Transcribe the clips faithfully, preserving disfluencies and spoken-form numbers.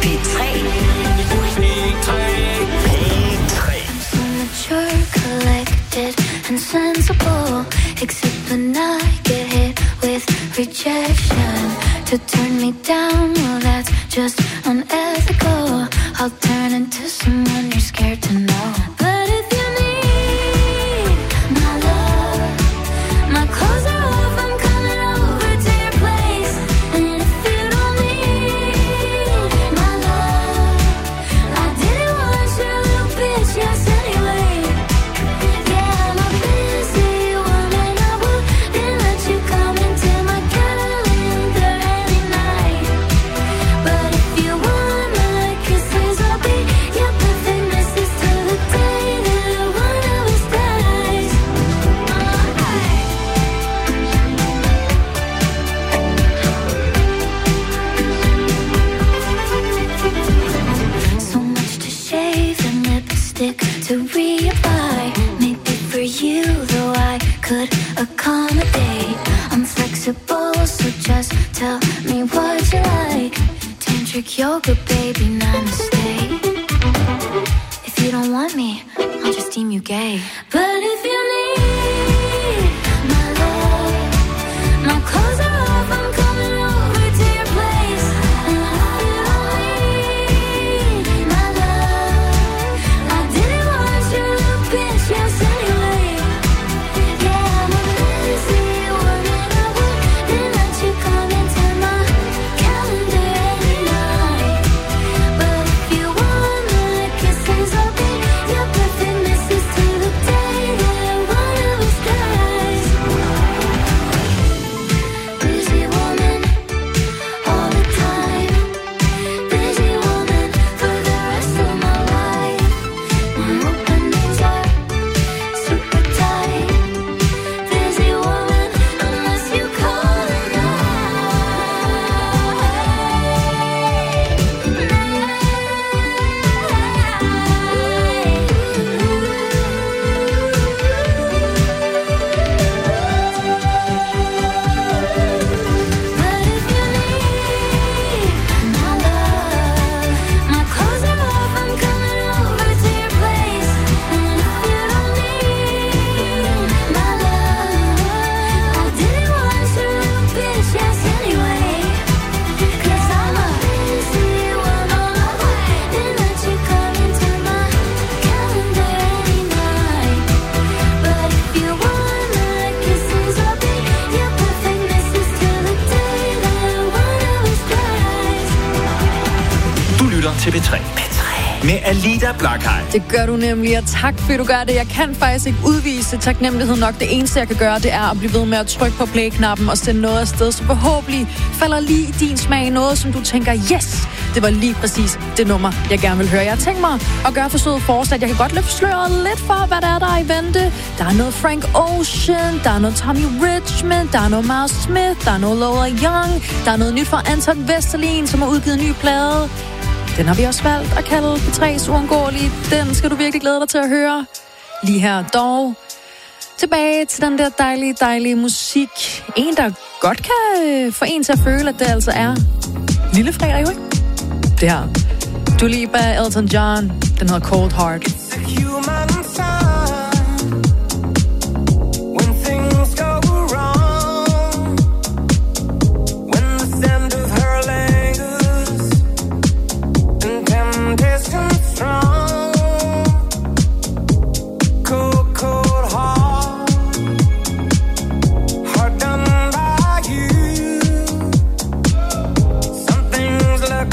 P tre. P tre. P tre. Mature, collected, and sensible. Except when I get hit with rejection. To turn me down, well that's just unethical. I'll turn into someone you're scared to know. But if you need my love, my clothes are off, I'm coming over to your place. And if you don't need my love, I didn't want your little bitch, yes anyway. Yeah, I'm a busy woman, I wouldn't let you come into my calendar any night. But if you want my kisses, I'll be your perfect missus till the day that one of us dies. So much to shave and lipstick to reapply. Maybe for you, though I could accommodate. I'm flexible, so just tell me what you like. Tantric yoga, baby, namaste. If you don't want me, I'll just deem you gay. But if you need my love, my clothes are off, I'm coming over to your place. And if you don't need my love, I didn't want your little bitch, yes anyway. Yeah, I'm a busy woman, I wouldn't let you come into my calendar any night. But if you want my kisses, I'll be your perfect missus till the day that one of us dies. Busy woman, all the time. Busy woman for the rest of my life. My openings are super tight. Busy woman, unless you call it But if you need my love, my clothes are off, I'm coming over to your place. And if you don't need my love, I didn't want your little bitch, yes anyway. 'Cause I'm a busy woman, I wouldn't let you come into my calendar any night. But if you want my kisses, I'll be your perfect missus till the day that one of us dies. Du lytter til P tre. Med Alida Blakhaj. Det gør du nemlig, og tak fordi du gør det. Jeg kan faktisk ikke udvise taknemmelighed nok. Det eneste, jeg kan gøre, det er at blive ved med at trykke på play-knappen og sende noget afsted. Så forhåbentlig falder lige i din smag noget, som du tænker, yes, det var lige præcis det nummer, jeg gerne vil høre. Jeg har tænkt mig at gøre forsøget fortsat. Jeg kan godt løfte sløret lidt for, hvad der er, der er i vente. Der er noget Frank Ocean, der er noget Tommy Richmond, der er noget Miles Smith, der er noget Lola Young, der er noget nyt fra Anton Vesterlin, som har udgivet en ny plade. Den har vi også valgt at kalde P tre's Uundgåelige. Den skal du virkelig glæde dig til at høre. Lige her dog. Tilbage til den der dejlige, dejlige musik. En, der godt kan få en til at føle, at det altså er lille fredag, jo ikke? Det her. Dua Lipa, Elton John. Den hedder Cold Heart.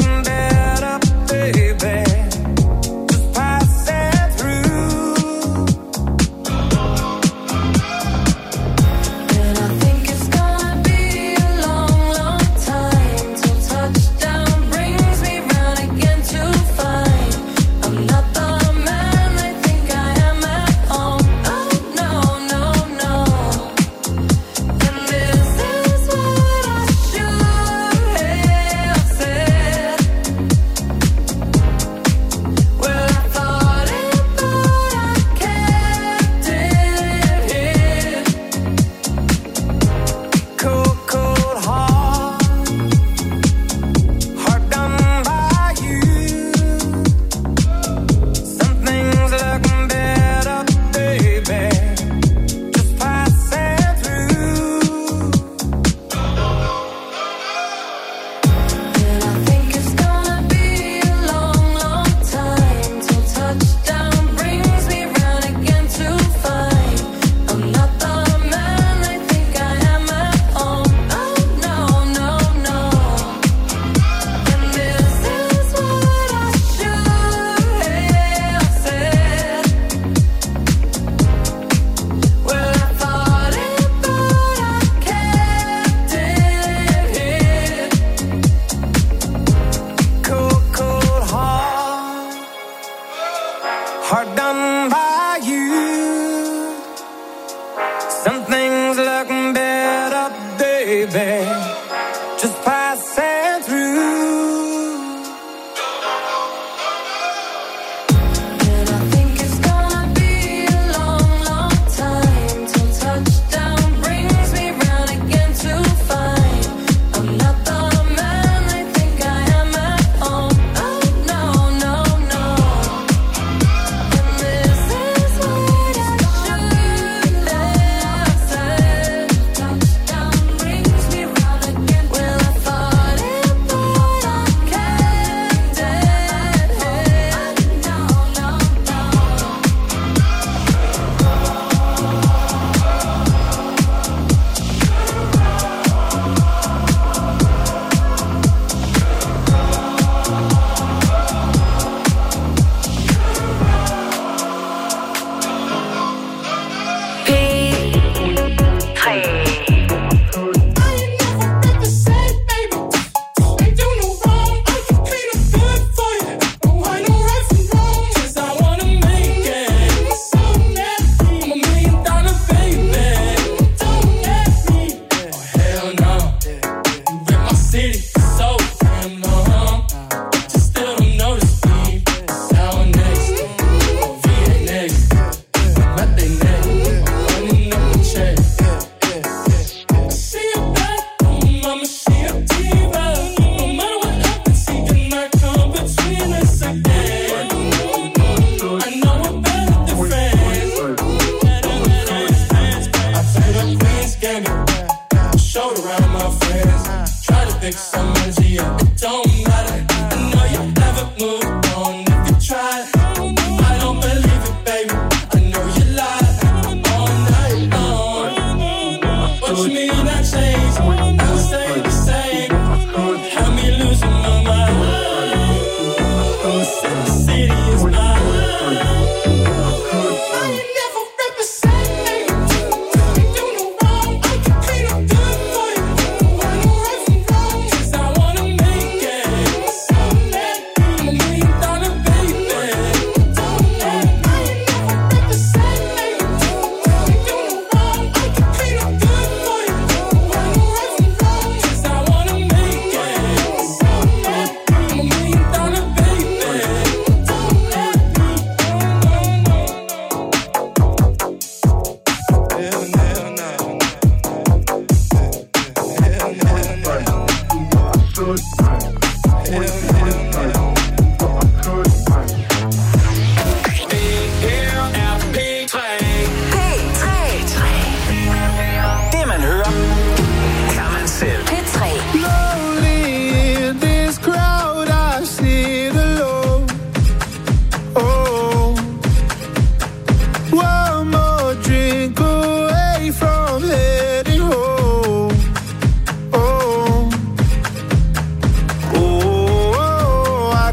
Baby, just pass it through.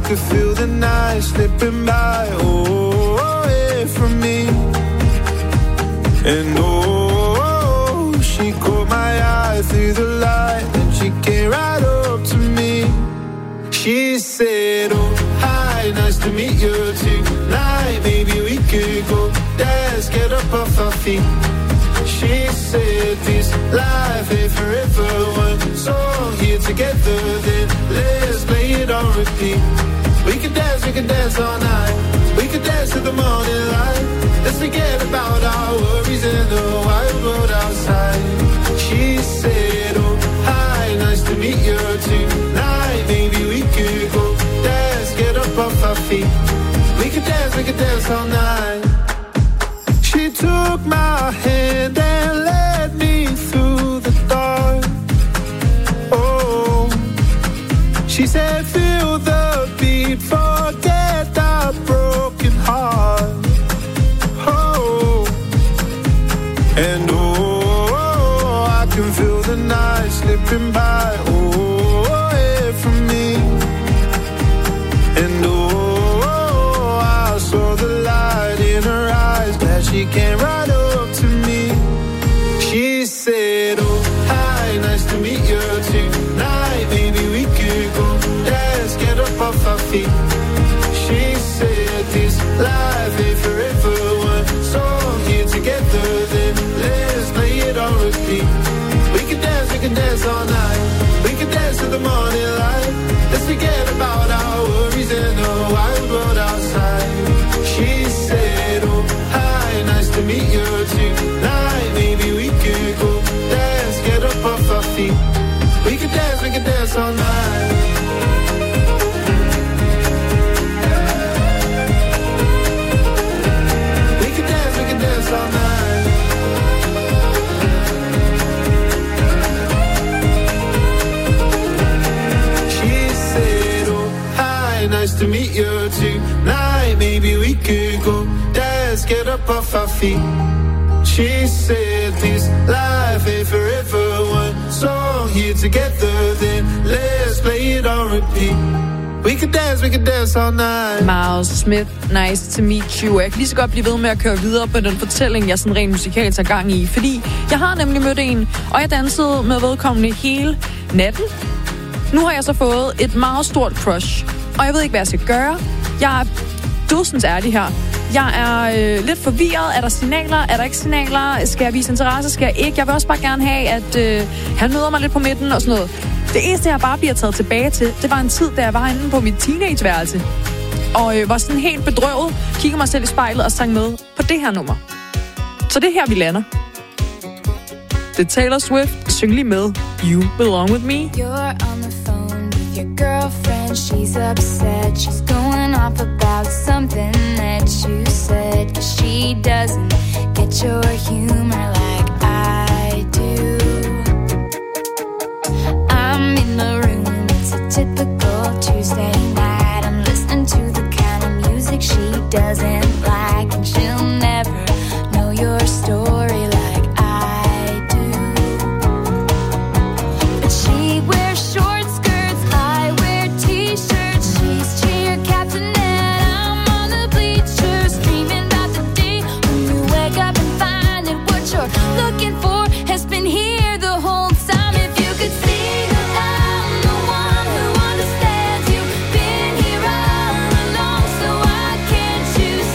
could feel the night slipping by, oh, away from me. And oh, she caught my eye through the light, and she came right up to me. She said, oh, hi, nice to meet you tonight. Maybe we could go dance, get up off our feet. She said, this life ain't forever. One song here together, then let's play it on repeat. We could dance, we could dance all night. We could dance to the morning light. Let's forget about our worries in the wild world outside. She said, oh, hi, nice to meet you tonight. Maybe we could go dance, get up off our feet. We could dance, we could dance all night. She took my hand and led me through the dark. Oh, she said, feel the beat, forget the broken heart. Oh, and oh, I can feel the night slipping by, oh, away from me. And oh, I saw the light in her eyes, glad she came right up to me. She said, oh, hi, nice to meet you tonight. Maybe we could go dance, get up off our feet. She said, this life ain't forever. One song here together, then let's play it on repeat. We can dance, we can dance all night. We can dance to the morning light. Let's forget about our worries in the wild world outside. She said, oh, hi, nice to meet you tonight. Maybe we could go dance, get up off our feet. We could dance, we could dance all night. We could dance, we could dance all night. She said, oh, hi, nice to meet you tonight. Maybe we could go dance, get up off our feet. She said, this life ain't forever. One song here together, then let's play it on repeat. We could dance, we could dance all night. Miles Smith, nice to meet you. Jeg kan lige så godt blive ved med at køre videre på den fortælling, jeg sådan rent musikalt tager gang i. Fordi jeg har nemlig mødt en, og jeg dansede med vedkommende hele natten. Nu har jeg så fået et meget stort crush, og jeg ved ikke, hvad jeg skal gøre. Jeg er dødsens ærlig her. Jeg er øh, lidt forvirret. Er der signaler? Er der ikke signaler? Skal jeg vise interesse? Skal jeg ikke? Jeg vil også bare gerne have, at øh, han møder mig lidt på midten og sådan noget. Det eneste, jeg bare bliver taget tilbage til, det var en tid, da jeg var inde på mit teenageværelse. Og øh, var sådan helt bedrøvet, kigger mig selv i spejlet og sang med på det her nummer. Så det er her, vi lander. Det er Taylor Swift. Syng lige med. You Belong With Me. You're on the phone with your girlfriend. She's upset. She's going off about something that you said. 'Cause she doesn't get your humor like I do. I'm in the room. It's a typical Tuesday night. I'm listening to the kind of music she doesn't like. And she'll never know your story like I do. But she wears short skirts, I wear t-shirts. She's cheer captain and I'm on the bleachers, dreaming about the day when you wake up and find that what you're looking for has been here the whole time. If you could see that I'm the one who understands, you've been here all along, so why can't you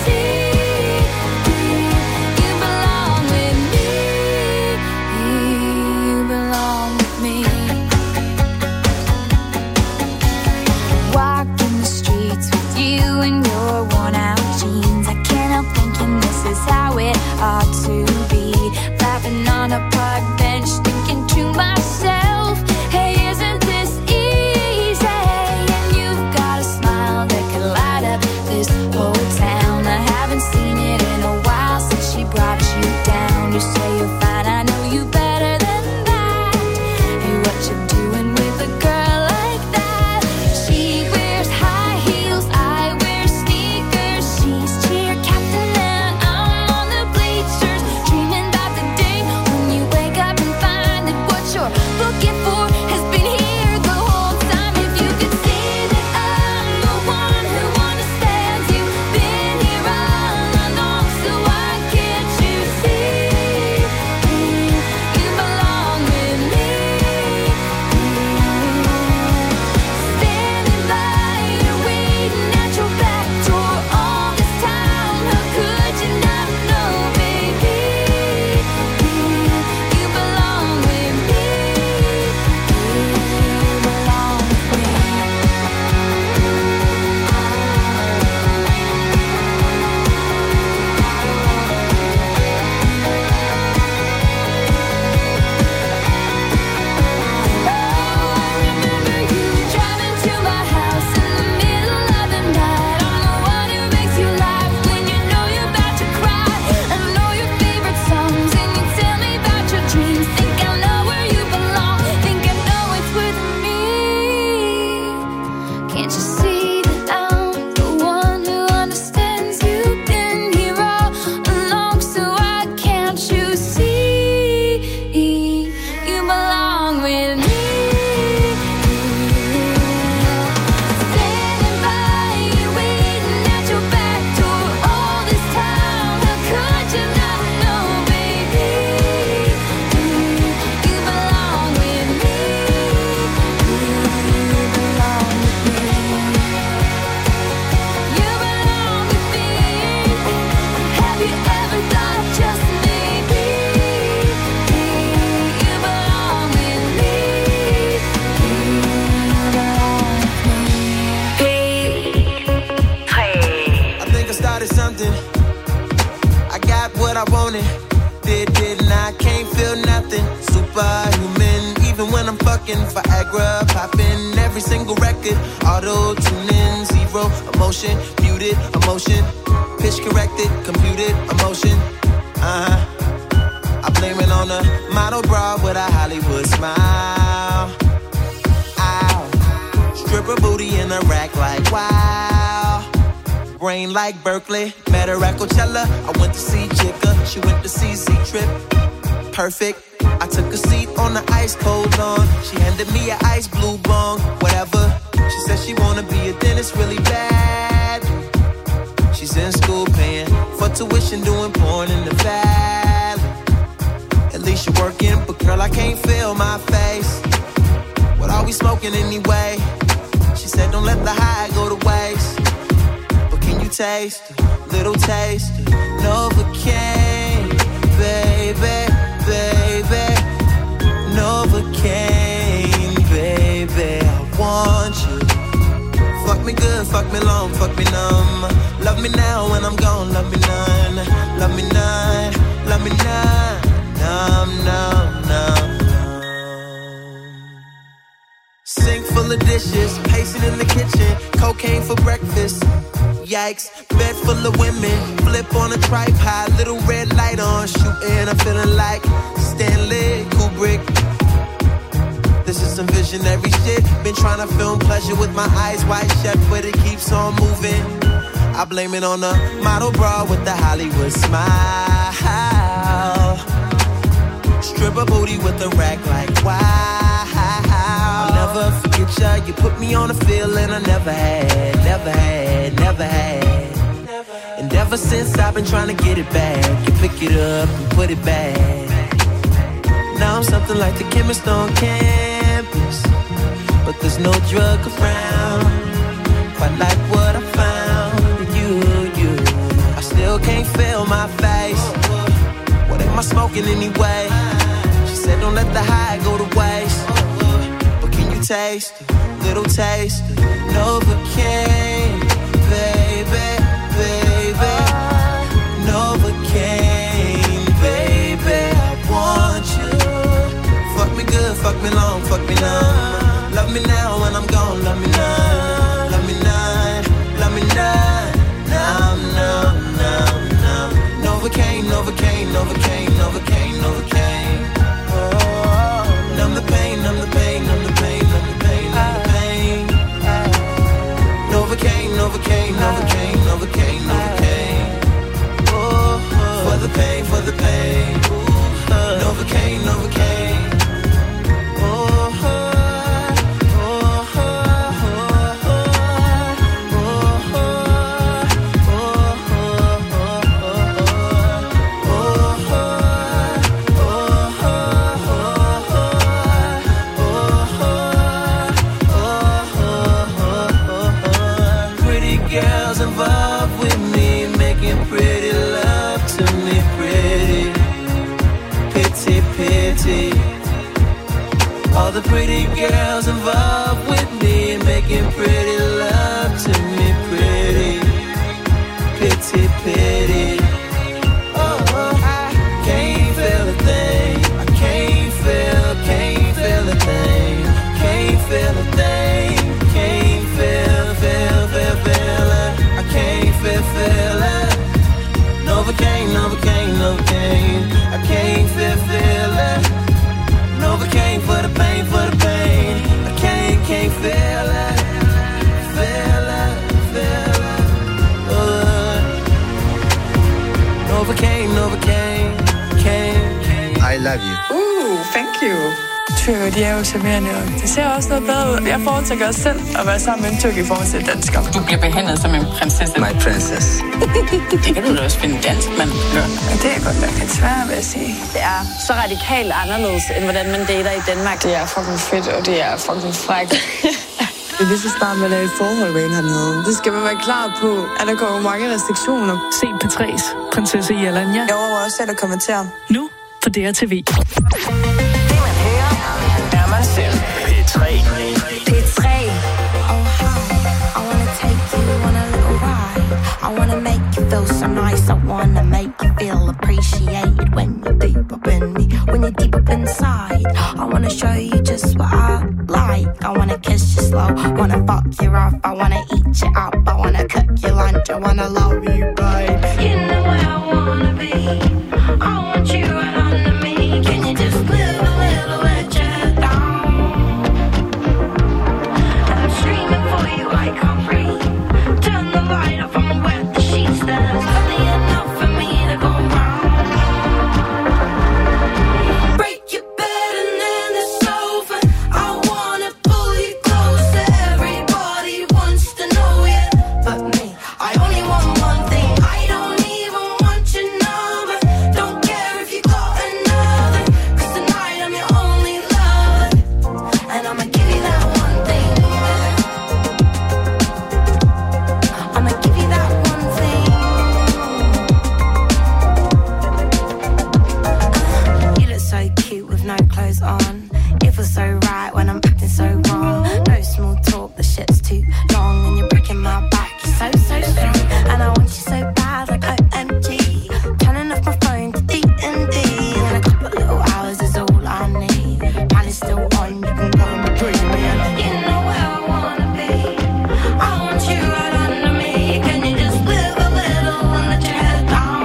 something. I got what I wanted. Did, didn't I? Can't feel nothing. Superhuman, even when I'm fucking. Viagra popping, every single record. Auto-tuning, zero emotion. Muted emotion. Pitch corrected, computed emotion. Uh-huh. I blame it on a model bra with a Hollywood smile. Ow. Stripper booty in a rack like wow. Brain like Berkeley. Met her at Coachella. I went to see Jigga. She went to see Z-Trip. Perfect. I took a seat on the ice cold lawn. She handed me an ice blue bong. Whatever. She said she wanna be a dentist really bad. She's in school paying for tuition, doing porn in the valley. At least you're working, but girl, I can't feel my face. What are we smoking anyway? She said don't let the high go to waste. But can you taste a little taste of Novocaine, baby, baby, Novocaine, baby, I want you. Fuck me good, fuck me long, fuck me numb. Love me now when I'm gone, love me none. Love me none, love me none. Numb, numb, numb, numb. Sink full of dishes, pacing in the kitchen. Cocaine for breakfast. Yikes, bed full of women. Flip on a tripod, little red light on. Shooting, I'm feeling like Stanley Kubrick. This is some visionary shit. Been trying to film pleasure with my eyes wide shut, but it keeps on moving. I blame it on the model bra with the Hollywood smile. Stripper booty with a rack like wow. I'll never forget ya. You put me on a feeling I never had, never had, never had. And ever since I've been trying to get it back. You pick it up and put it back. Now I'm something like the chemist on campus, but there's no drug around. Quite like what I found in you, you. I still can't feel my face. What am I smoking anyway? She said don't let the high go to waste. But can you taste a little taste of Novocaine, baby, baby, Novocaine, baby, I want you. Fuck me good, fuck me long, fuck me numb. Love me now when I'm gone, love me none. Love me none, love me none. Numb, numb, numb, numb. Novocaine, Novocaine, Novocaine, Novocaine, Novocaine. Oh, numb the pain, numb the pain, numb the pain, numb the pain, numb the pain. Novocaine, Novocaine, Novocaine, Novocaine, Novocaine. Oh, for the pain, for the pain. Novocaine, Novocaine. Involved with me, making pretty love to me, pretty, pity, pity. All the pretty girls involved with me, making pretty love to me, pretty, pity, pity. Oh, I can't feel a thing. I can't feel, can't feel a thing. Can't feel a thing. Can't feel, feel, feel, feel it. Can't feel, feel it. Novocaine, Novocaine, Novocaine. I can't feel, feel it. Novocaine for the pain, for the pain. I can't, can't feel it. Feel it, feel it. Uh. Novocaine, Novocaine, cane, cane. I love you. Uh, thank you. Tyrker, de er jo charmerende, og det ser også noget bedre ud. Jeg foretrækker også selv at være sammen med en tyrk i forhold til dansker. Du bliver behandlet som en prinsesse. My princess. Det kan du da også finde dansk, man gør. Men det er godt nok lidt svært, vil jeg sige. Det er så radikalt anderledes, end hvordan man dater i Danmark. Det er fucking fedt, og det er fucking frækt. Det er lige så snart, man er i forhold med en hernede. Det skal man være klar på, at der kommer mange restriktioner. Se P tre's Prinsesse Jelanja. Jeg overvejer også selv at kommentere. Nu på D R T V. P tre. P tre. Oh hi, I wanna take you on a little ride. I wanna make you feel so nice, I wanna make you feel appreciated when you're deep up in me, when you're deep up inside. I wanna show you just what I like. I wanna kiss you slow, wanna fuck you off, I wanna eat you up, I wanna cook your lunch, I wanna love you, babe. You know where I wanna be, I want you right under me. Can you just live a little, let your head down? I'm screaming for you, I can't breathe. Turn the light off, I'm wet the sheets. There's plenty enough for me to go round. Break your bed and then it's over. I wanna pull you closer. Everybody wants to know you, but me, I only want one thing. I don't even want your number. Don't care if you got another, 'cause tonight I'm your only lover, and I'ma give you that one thing. I'ma give you that one thing. You look so cute with no clothes on. It feels so right when I'm acting so wrong. No small talk, the shit's too long, and you're breaking my back. You're so, so strong, and I want you so bad, like O M G. Turning off my phone to D and D, and a couple little hours is all I need. Plan is still on, you can go and bring me in. You know where I wanna be, I want you right under me. Can you just live a little and let your head down?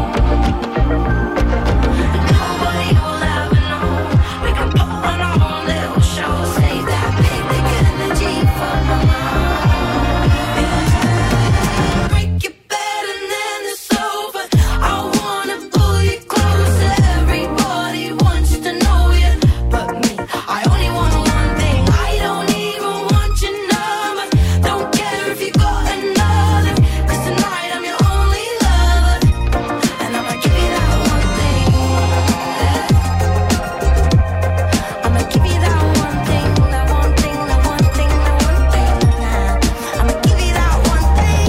Nobody will ever know. We can put on our own little show. Save that big, big energy for my mind. Break your bed and then it's over. I wanna pull you closer. Everybody wants to know you, but me, I only want one thing. I don't even want your number. Don't care if you got another, 'cause tonight I'm your only lover, and I'ma give you that one thing. I'ma give you that one thing, that one thing, that one thing, that one thing. I'ma give you that one thing.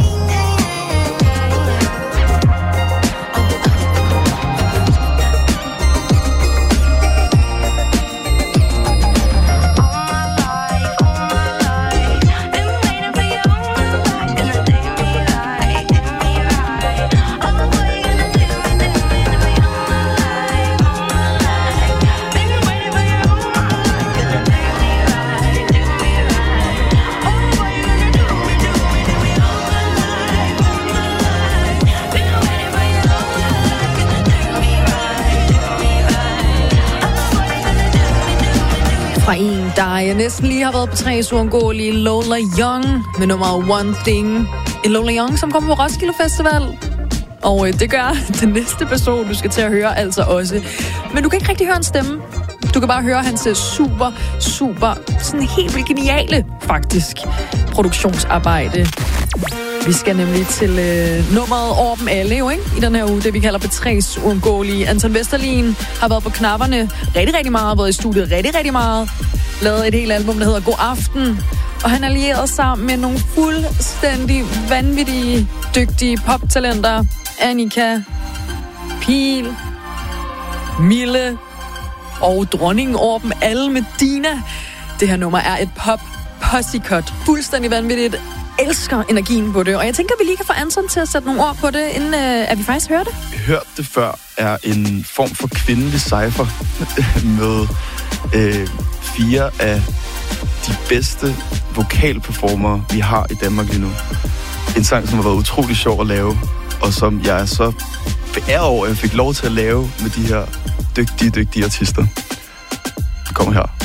Fra en, der jeg næsten lige har været på tres uundgåelige Lola Young med nummer One Thing. En Lola Young, som kommer på Roskilde Festival. Og øh, det gør den næste person, du skal til at høre altså også. Men du kan ikke rigtig høre en stemme. Du kan bare høre hans super, super, sådan helt vildt geniale, faktisk, produktionsarbejde. Vi skal nemlig til øh, nummeret over dem alle jo, ikke? I den her uge, det vi kalder P tre's uundgåelige. Anton Vesterlin har været på knapperne rigtig, rigtig meget, været i studiet rigtig, rigtig meget. Lavet et helt album, der hedder God Aften. Og han allierede sammen med nogle fuldstændig vanvittige, dygtige poptalenter. Annika, Pil, Mille og dronningen over dem alle med Dina. Det her nummer er et pop pussycut. Fuldstændig vanvittigt. Elsker energien på det, og jeg tænker, vi lige kan få Anton til at sætte nogle ord på det, inden øh, at vi faktisk hører det. Hørt det før er en form for kvindelig cypher med øh, fire af de bedste vokalperformere, vi har i Danmark lige nu. En sang, som har været utrolig sjov at lave, og som jeg er så beæret over, at jeg fik lov til at lave med de her dygtige, dygtige artister. Det kommer her.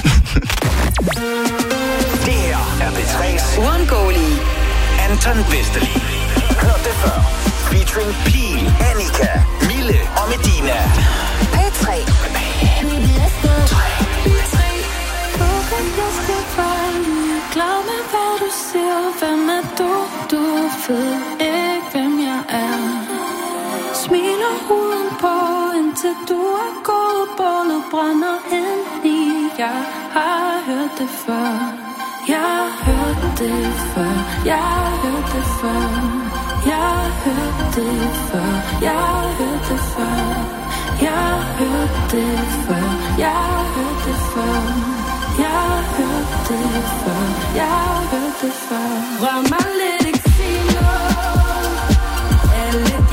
Det her er P tre's uundgåelige Anton Vesterlin. Hør det før. Featuring Pil, Annika, Mille og Medina. P tre. Glad med hvad du siger. Hvem er du? Du ved ikke hvem jeg er. Smiler huden på indtil du er gået. Bålet brænder ind i. Jeg har hørt det før. Jeg har hørt det før. Jeg har hørt det før. Jeg har hørt det før. Jeg har hørt det før. Jeg har hørt det før. Jeg har hørt det før. Jeg har hørt det før. Jeg har hørt det før. Rør mig lidt, ikke sig noget. Er lidt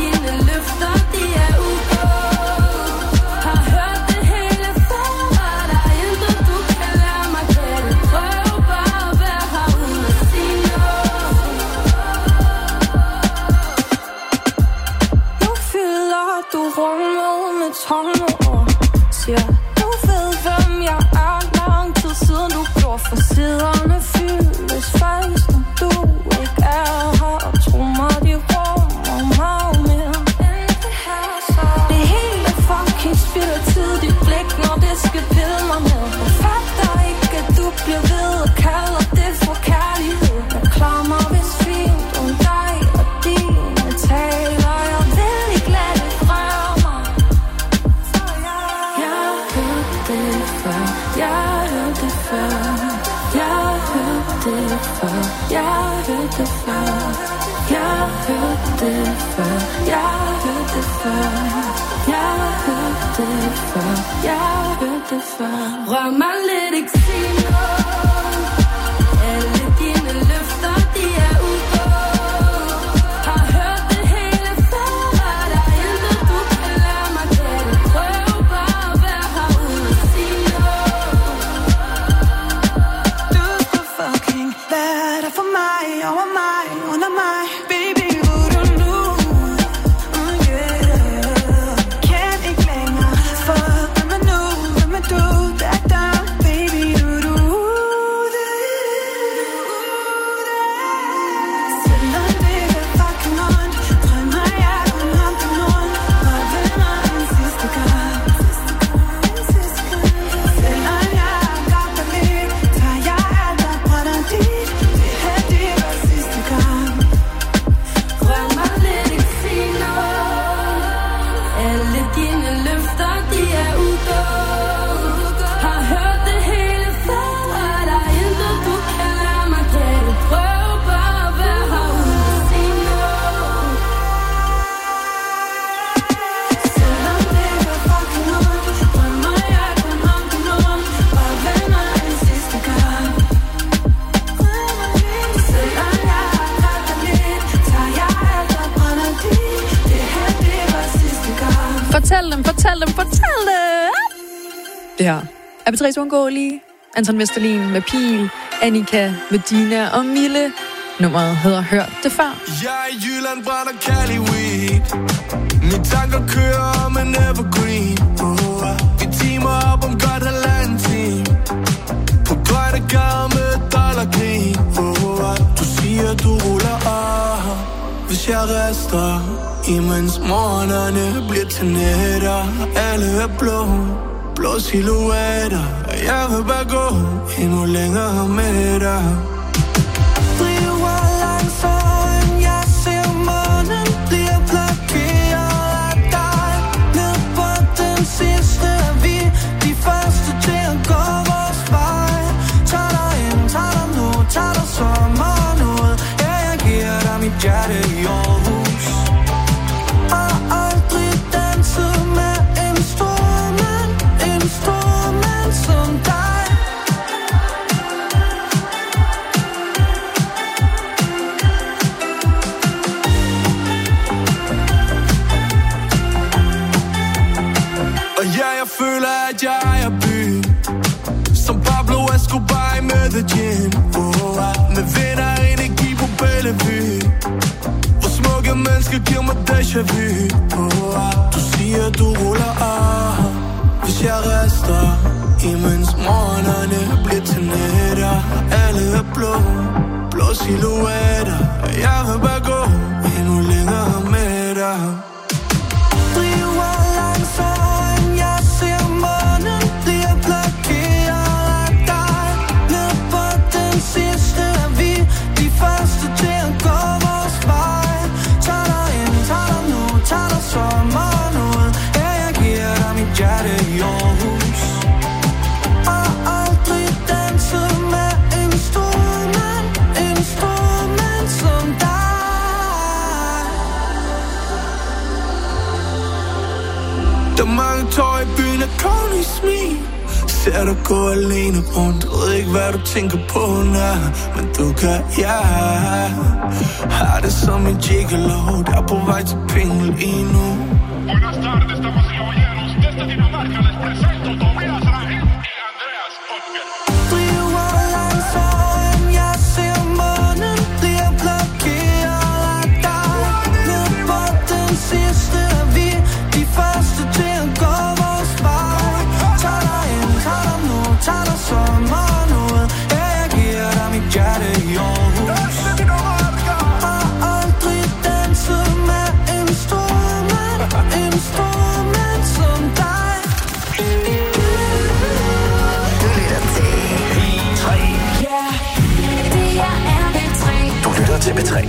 tomme ord. Siger, du ved, hvem jeg er. Lang tid siden du gjorde for siderne fyldes falsk, når du ikke er her. Og tro mig, de rummer meget mere end det her. Så det hele fucking spilder tid. Dit blik, når det skal pille mig med. Jeg fatter ikke, at du bliver ved og kalder det for kærlighed. Jeg klarer mig vist fint om dig og dine taler. Jeg vil ikke lade det røre mig. For jeg har hørt det før. Jeg har hørt det før. Jeg har hørt det før. Jeg har hørt det før. Jeg har hørt det før. Jeg har hørt det før. Jeg har hørt det før. Jeg har hørt det før. Rør mig lidt, ikke sig noget. Alle dine løfter, de er udgået. Har hørt det hele før. Der er intet, du kan lade mig gætte. Prøv bare at være herude og sige noget. Du skulle fucking være der for mig, over mig, under mig. Baby, would du nu? Oh yeah. Kan ikke længere. Fuck, hvem er nu? Hvem er du? Der, der. Baby, du, du. Selvom det er fucking ondt, drømmer jeg kun om den ondt. Og ved mig en sidste gang. Selvom jeg er godt der lidt, tager jeg alt og brænder dit. Det her, det var sidste gang. Rør mig lidt, ikke sig noget. Alle dine løfter, de er udgået. Har hørt det hele før. Der er intet, du kan lade mig gætte. Prøv bare at være herude og sige noget. Selvom det er fucking ondt, drømmer jeg kun om den ondt. Og ved mig en sidste gang. Selvom jeg har grædt dig lidt, tager jeg alt og brænder dit. Det her, det var sidste gang. Fortæl dem, fortæl dem, fortæl dem! Det her er Patrice Uundgåelige, Anton Vesterlin med Pil, Annika med Dina og Mille. Nummeret hedder Hørt det før. Jeg er i Jylland, brænder Cali weed. Mine tanker kører om en evergreen. Oh, vi timer op om godt halvanden time. På grønne gader med dollarkrig. Oh, du siger, du ruller af, hvis jeg rester. Imens morgenerne bliver til nætter. Alle er blå, blå silhuetter. Og jeg vil bare gå endnu længere med dig. Driver langs øjen, jeg ser månen bliver blokeret af dig. Ned på den sidste er vi de første til at gå vores vej. Tag dig ind, tag dig nu, tag dig sommeren ud. Ja, jeg giver dig mit hjerte i Aarhus. Og aldrig danset med en stor mand, en stor mand som dig. Og ja, jeg føler, at jeg ejer byen. Som Pablo Escobar i Medellin. Oh, med venner og energi på Bellevue. Hvor smukke mennesker giver mig déjà vu. Oh, du siger, du ruller af, hvis jeg rester. Imens morgenerne bliver til nætter. Alle er blå, blå silhuetter. Og jeg vil bare gå endnu længere med dig. Driver langs øjen, jeg ser månen bliver blokeret af dig. Ned på den sidste er vi de første til at gå vores vej. Tag dig ind, tag dig nu, tag dig sommeren ud. Ja, jeg giver dig mit hjerte i Aarhus. Og aldrig danset med en stor mand, en stor mand som dig. Der er mange tår i byen af konge smil. Ser dig gå alene rundt. Ved ikke hvad du tænker på, nej. Men du kan, ja. Har det som en gigolo. Der er på vej til penge lige nu. Buenas tardes, damas y caballeros. Desde Dinamarca les presento Tobias Rahim y Andreas Ottger. Driver langs øjen, jeg ser månen bliver blokeret af dig. Ned på den sidste er vi de første til at gå til P tre. I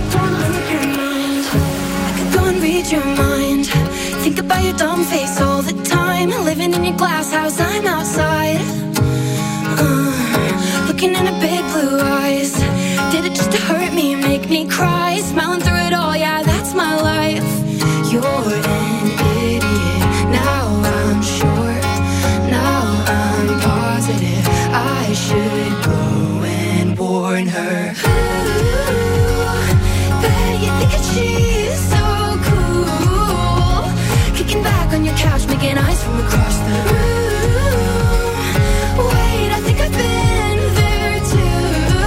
could go and read your mind. Think about your dumb face all the time. Living in your glass house, I'm outside. Uh, looking in her big blue eyes. Did it just to hurt me, make me cry? Smiling through it all, yeah, that's my life. You're an idiot. Now I'm sure. Now I'm positive. I should go and warn her. Ooh, bet you think that she's so cool. Kicking back on your couch, making eyes from across the room. Wait, I think I've been there too.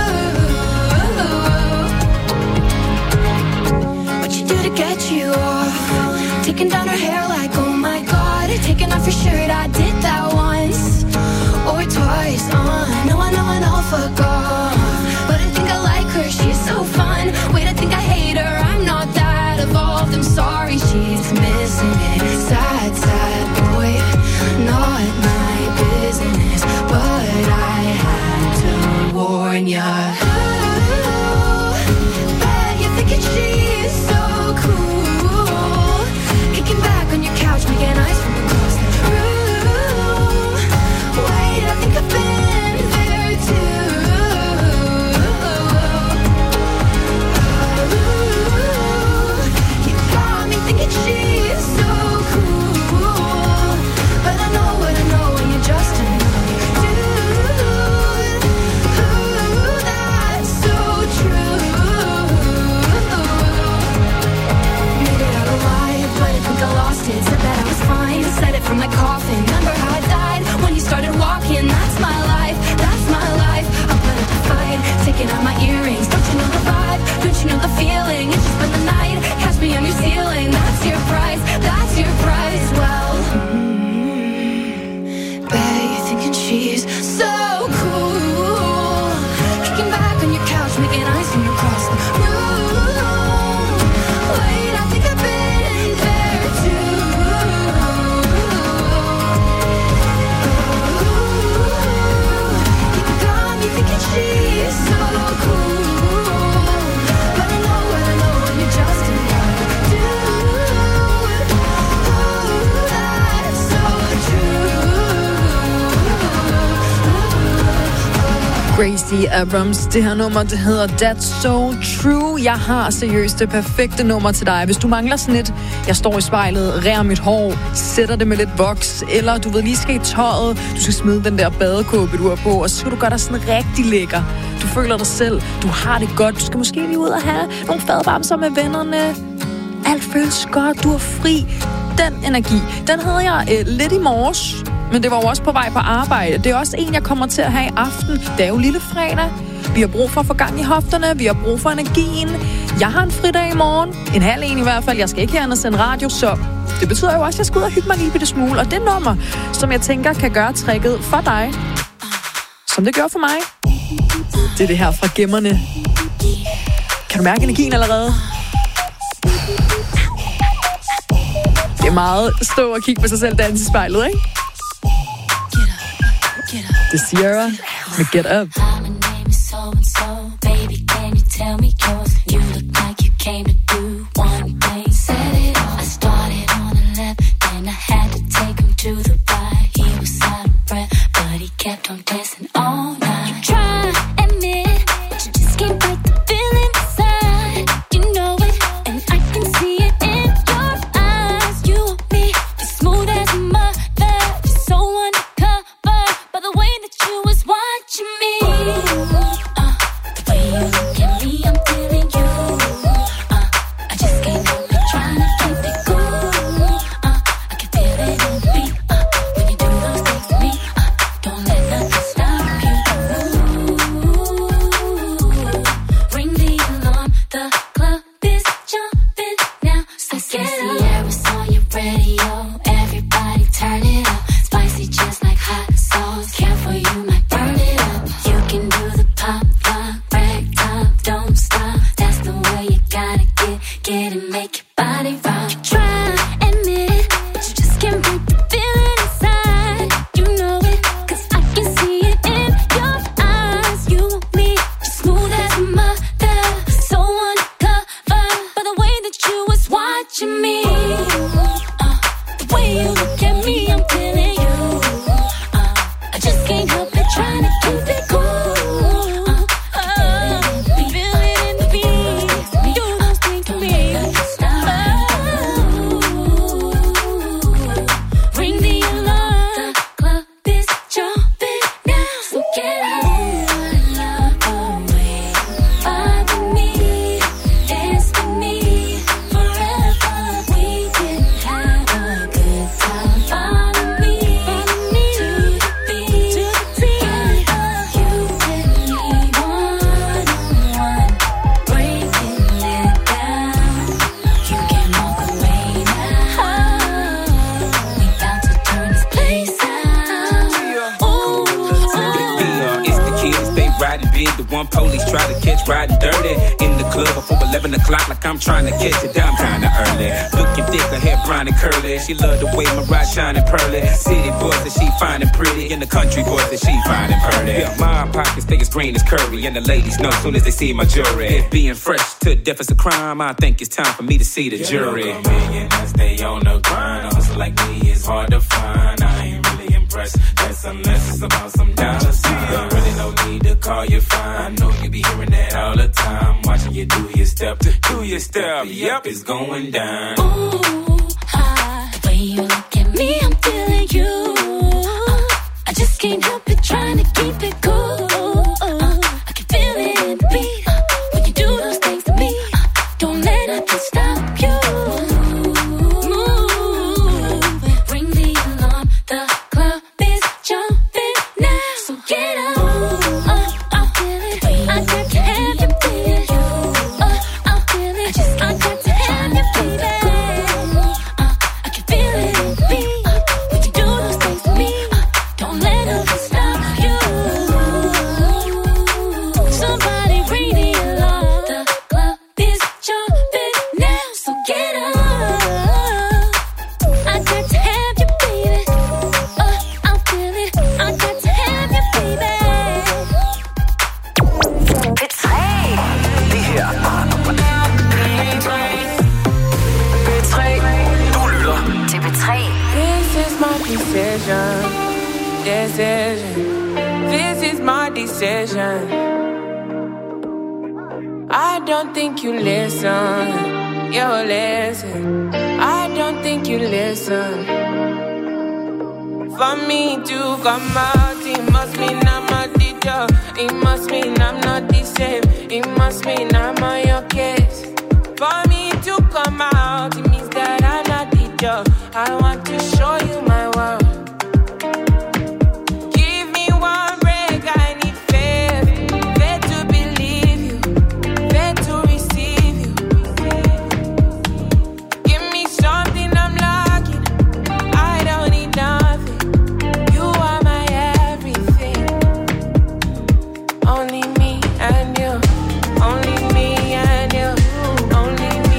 What you do to get you off? Taking down her hair like, oh my god. Taking off your shirt, I did that once or twice. Uh, no, I know, I know, fuck off. But I think I like her, she's so fun. Wait, I think I hate her, I'm not that evolved. I'm sorry, she's missing it. Sad, sad boy, not my business. But I had to warn ya. Ooh, bet you're thinking she's so cool. Kicking back on your couch, making eyes from across the room. Wait, I think I've been there too. Ooh, you got me thinking she's so cool. But I know what I know when you're just another dude. Ooh, that's so true. Made it out alive, but I think I lost it. Said that I was fine, said it from my coffin. Remember how I died when you started walking? That's my life, that's my life. I'll put up a fight, taking out my earrings. Don't you know the vibe? Don't you know the feeling? It's just been the night, catch me on your ceiling. That's your price, that's your price. Well, mm, bet you're thinking she's so cool. Kicking back on your couch, making eyes from across the room. Wait, I think I've been there too. You got me thinking she's so cool. But I know what I know when you're just another dude. Oh, that's so true. Gracie Abrams, det her nummer, det hedder That's So True. Jeg har seriøst det perfekte nummer til dig. Hvis du mangler sådan et, jeg står i spejlet, rærer mit hår, sætter det med lidt voks, eller du ved lige skal i tøjet, du skal smide den der badekåbe, du har på, og så skal du gøre dig sådan rigtig lækker. Du føler dig selv, du har det godt, du skal måske lige ud og have nogle fadbamser med vennerne. Alt føles godt, du er fri. Den energi, den havde jeg øh, lidt i morges, men det var jo også på vej på arbejde. Det er også en, jeg kommer til at have i aften. Det er jo lille fredag. Vi har brug for at få gang i hofterne. Vi har brug for energien. Jeg har en fridag i morgen. En halv en i hvert fald. Jeg skal ikke herind og sende radio, så det betyder jo også, at jeg skal ud og hygge mig en lille bitte smule. Og det nummer, som jeg tænker kan gøre tricket for dig, som det gør for mig, det er det her fra Gemmerne. Kan du mærke energien allerede? Det er meget stå og kigge på sig selv danse i spejlet, ikke? Det er Sierra med Get Up. So touching me. Uh, the way you look at me, I'm feeling you. Uh, I just can't help it, trying to keep it cool. Police try to catch riding dirty in the club before eleven o'clock, like I'm trying to catch it down kinda early. Looking thick, her hair brown and curly. She love the way my ride shining pearly. City boys that she fine and pretty, and the country boys that she fine and purty. Yeah, my pockets stay as green as curry, and the ladies know soon as they see my jewelry. It being fresh to death is a crime. I think it's time for me to see the jury. A million that stay on the grind. A hustle like me is hard to find. I ain't really impressed. That's unless it's about some dollar sign. Really no need to call you fine. I know you be hearing that all the time. Watching you do your step, do your step. Yep, it's going down. Ooh, hi. The way you look at me, I'm feeling you. Uh, I just can't help it, trying to keep it cool. Uh, I can feel it in the beat. Uh, when you do those things to me, uh, don't let nothing stop you. Move, ring the alarm. The club is jumping now, so get up. I don't think you listen, you listen. I don't think you listen. For me to come out, it must mean I'm a teacher. It must mean I'm not the same. It must mean I'm on your case. For me to come out, it means that I'm not the job. I want to show you my world. Only me and you, only me and you, only me.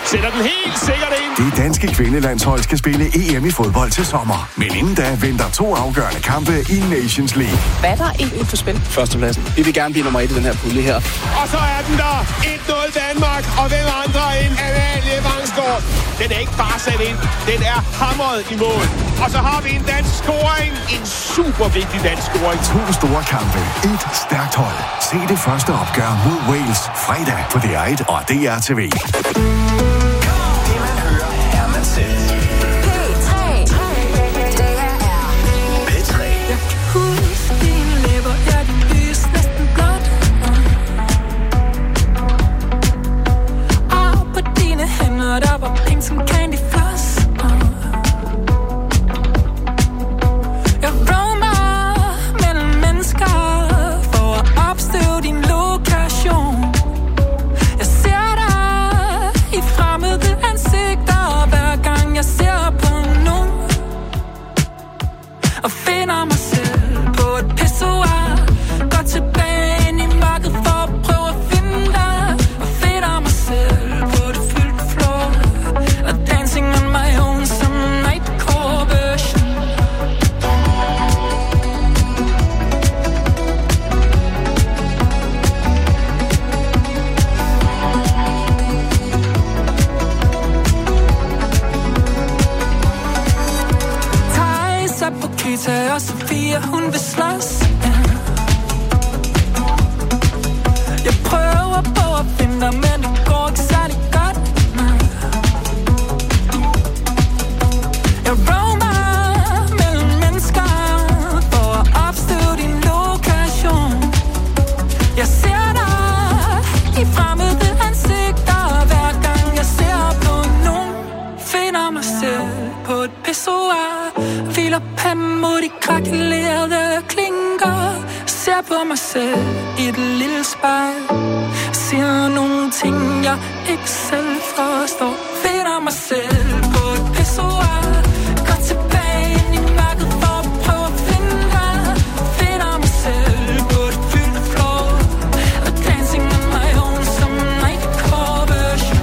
Sætter den helt sikkert ind. Det danske kvindelandshold skal spille E M i fodbold til sommer. Men inden da venter to afgørende kampe i Nations League. Hvad er der egentlig på spil? Førstepladsen. Vi vil gerne blive nummer et i den her pulje her. Og så er den der. et nul Danmark. Og hvem andre end Amalie Vangsgaard. Den er ikke bare sat ind. Den er hamret i mål. Og så har vi en dansk scoring. En super vigtig dansk scoring. To store kampe. Et stærkt hold. Se det første opgør mod Wales fredag på D R et og D R T V. Det man hører, er man selv. P tre. Det her er P tre. Jeg kan huske dine læber, ja, din lys næsten blåt. Og på dine hænder, der var pink som candy floss. Jeg roamer mellem mennesker for at opstøve din lokation. Jeg ser dig i fremmede ansigter, hver gang jeg ser på nogen. Og finder mig selv på et pissoir. Går tilbage ind i mørket for at prøve at finde dig. Og finder mig selv på det fyldte floor. Og dancing on my own som nightcore version. Thijs er på Kreta, og Sofia, hun vil slås. Jeg prøver på at finde dig, men det går ikke særlig godt. Jeg roamer mellem mennesker for at opstøve din lokation. Jeg ser dig i fremmede ansigter, hver gang jeg ser på nogen. Finder mig selv på et pissoir. Hviler panden mod de krakelerede klinker. Ser på mig selv i et lille spejl. Siger nogle ting, jeg ikke selv forstår. Finder mig selv på et pissoir. Går tilbage ind i mørket for at prøve at finde dig. Finder mig selv på et fyldt floor. Og dancing on my own som nightcore version.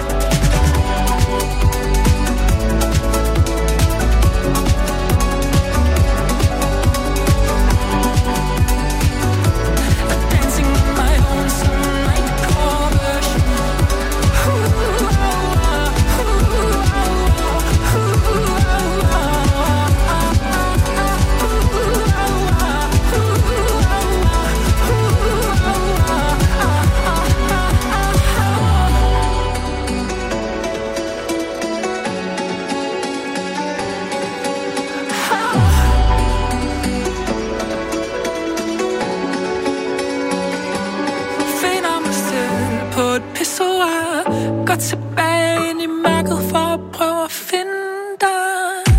Dancing on my own some nightcore version. Finder mig selv på et pissoir. Går tilbage ind i mørket for at prøve at finde dig.